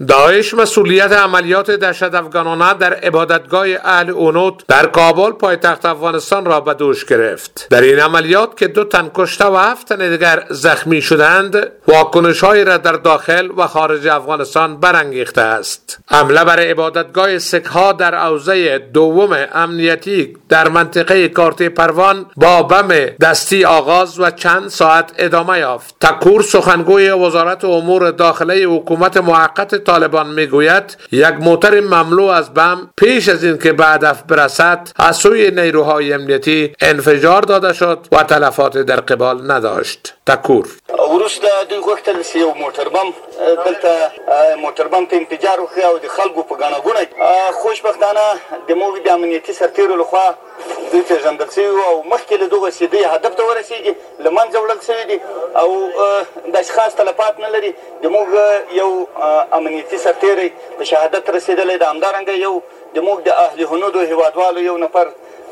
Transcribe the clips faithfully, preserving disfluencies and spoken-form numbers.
داعش مسئولیت عملیات دهشت افغانانه در عبادتگاه اهل اونوت در کابل پایتخت افغانستان را به دوش گرفت. در این عملیات که دو تن کشته و هفت تن دیگر زخمی شدند، واکنش‌هایی را در داخل و خارج افغانستان برانگیخته است. حمله بر عبادتگاه سک‌ها در حوزه دوم امنیتی در منطقه کارت پروان با بم دستی آغاز و چند ساعت ادامه یافت. تکور سخنگوی وزارت امور داخلی حکومت موقت طالبان میگوید یک موتر مملو از بم پیش از اینکه به هدف برسد از سوی نیروهای امنیتی انفجار داده شد و تلفات در قبال نداشت. تکور ورسته دوی غوښتل چې یو موټر بم دلته موټر بم ته انفجار وکړي او د خلکو په ګڼه ګوڼه خوشبختانه د موږ د امنیتي سرتیرو لخوا دوی پېژندل شوي او مخکې له دغه چې دوی هدف ته ورسېږي له منځه وړل شوي دي او داسې خاص تلفات نه لري. د موږ یو امنیتي سرتیری په شهادت رسېدلی ده، همدارنګه یو د موږ د اهل هنودو هیوادوالو یو نفر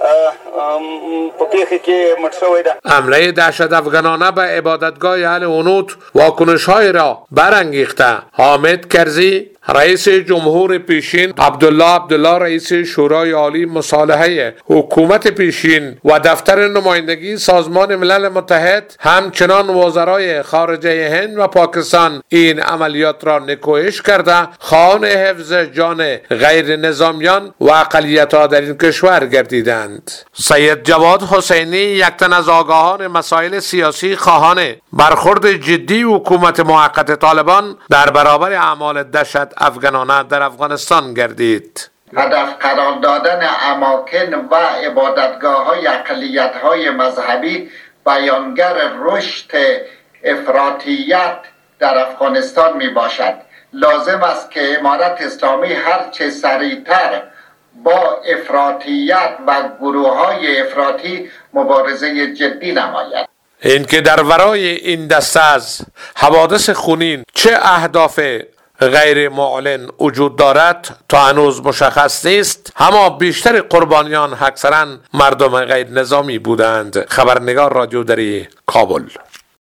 حمله دهشت افغانانه به عبادتگاه اهل اونوت واکنش‌های را برانگیخته. حامد کرزی رئیس جمهور پیشین، عبدالله عبدالله رئیس شورای عالی مصالحه حکومت پیشین و دفتر نمایندگی سازمان ملل متحد، همچنان وزرای خارجه هند و پاکستان این عملیات را نکوهش کرده خواهان حفظ جان غیر نظامیان و اقلیت‌ها در این کشور گردیدند. سید جواد حسینی، یک تن از آگاهان مسائل سیاسی، خواهان برخورد جدی حکومت موقت طالبان در برابر اعمال دهشت افغانانه در افغانستان گردید. هدف قرار دادن اماکن و عبادتگاه های اقلیت های مذهبی بیانگر رشد افراطیت در افغانستان می باشد. لازم است که امارت اسلامی هرچه سریعتر با افراطیت و گروه های افراطی مبارزه جدی نماید. این که در ورای این دسته از حوادث خونین چه اهداف غیر معلن وجود دارد تا هنوز مشخص نیست، اما بیشتر قربانیان اکثرا مردم غیر نظامی بودند. خبرنگار رادیو دری، کابل.